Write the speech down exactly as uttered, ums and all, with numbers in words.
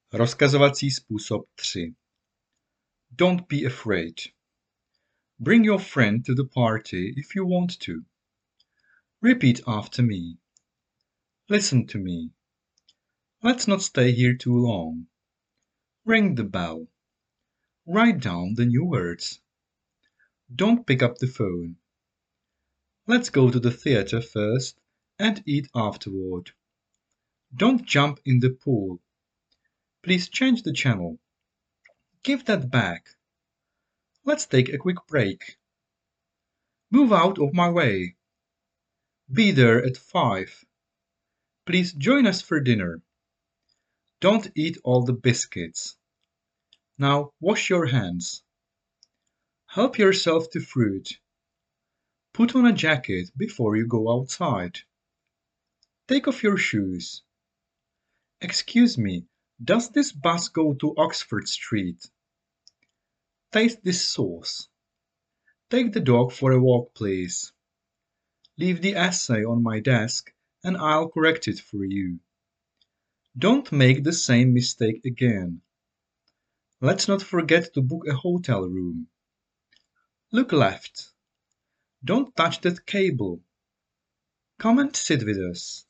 Rozkazovací způsob tři. Don't be afraid. Bring your friend to the party if you want to. Repeat after me. Listen to me. Let's not stay here too long. Ring the bell. Write down the new words. Don't pick up the phone. Let's go to the theater first and eat afterward. Don't jump in the pool. Please change the channel. Give that back. Let's take a quick break. Move out of my way. Be there at five. Please join us for dinner. Don't eat all the biscuits. Now wash your hands. Help yourself to fruit. Put on a jacket before you go outside. Take off your shoes. Excuse me, does this bus go to Oxford Street? Taste this sauce. Take the dog for a walk, please. Leave the essay on my desk and I'll correct it for you. Don't make the same mistake again. Let's not forget to book a hotel room. Look left. Don't touch that cable. Come and sit with us.